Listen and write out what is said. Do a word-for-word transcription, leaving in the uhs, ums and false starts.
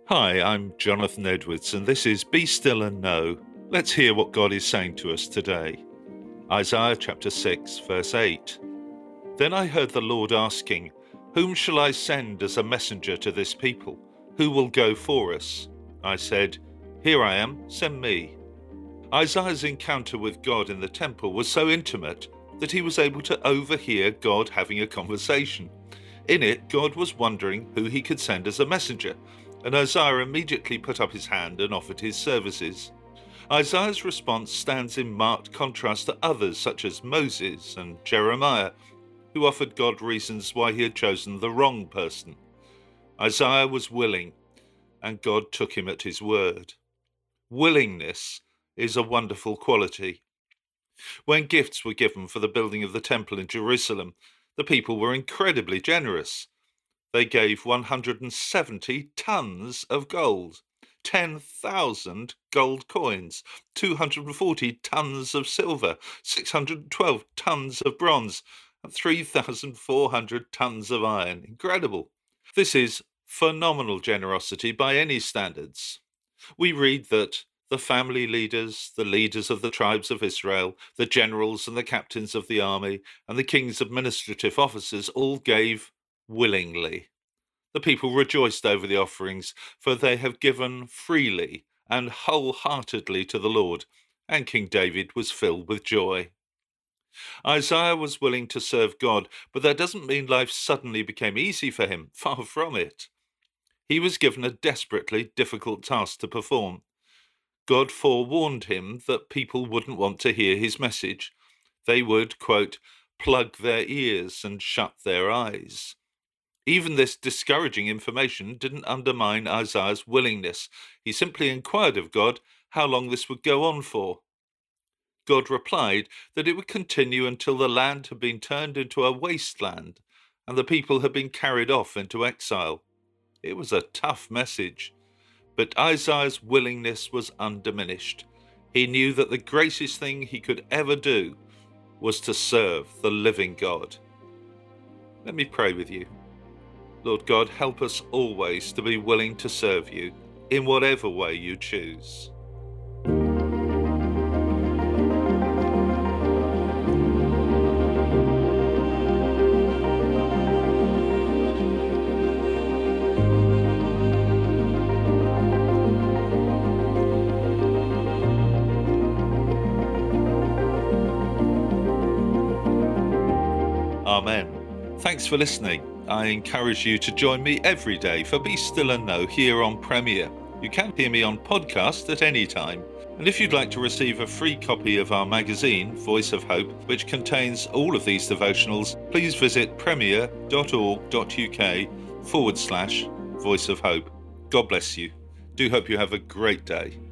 Hi, I'm Jonathan Edwards, and this is Be Still and Know. Let's hear what God is saying to us today. Isaiah chapter six, verse eight. Then I heard the Lord asking, Whom shall I send as a messenger to this people? Who will go for us? I said, Here I am, send me. Isaiah's encounter with God in the temple was so intimate that he was able to overhear God having a conversation. In it, God was wondering who he could send as a messenger, and Isaiah immediately put up his hand and offered his services. Isaiah's response stands in marked contrast to others such as Moses and Jeremiah, who offered God reasons why he had chosen the wrong person. Isaiah was willing, and God took him at his word. Willingness is a wonderful quality. When gifts were given for the building of the temple in Jerusalem, the people were incredibly generous. They gave one hundred seventy tons of gold, ten thousand gold coins, two hundred forty tons of silver, six hundred twelve tons of bronze, and three thousand four hundred tons of iron. Incredible. This is phenomenal generosity by any standards. We read that the family leaders, the leaders of the tribes of Israel, the generals and the captains of the army, and the king's administrative officers all gave willingly. The people rejoiced over the offerings, for they have given freely and wholeheartedly to the Lord, and King David was filled with joy. Isaiah was willing to serve God, but that doesn't mean life suddenly became easy for him. Far from it. He was given a desperately difficult task to perform. God forewarned him that people wouldn't want to hear his message. They would, quote, plug their ears and shut their eyes. Even this discouraging information didn't undermine Isaiah's willingness. He simply inquired of God how long this would go on for. God replied that it would continue until the land had been turned into a wasteland and the people had been carried off into exile. It was a tough message, but Isaiah's willingness was undiminished. He knew that the greatest thing he could ever do was to serve the living God. Let me pray with you. Lord God, help us always to be willing to serve you in whatever way you choose. Amen. Thanks for listening. I encourage you to join me every day for Be Still and Know here on Premier. You can hear me on podcast at any time. And if you'd like to receive a free copy of our magazine, Voice of Hope, which contains all of these devotionals, please visit premier.org.uk forward slash Voice of Hope. God bless you. Do hope you have a great day.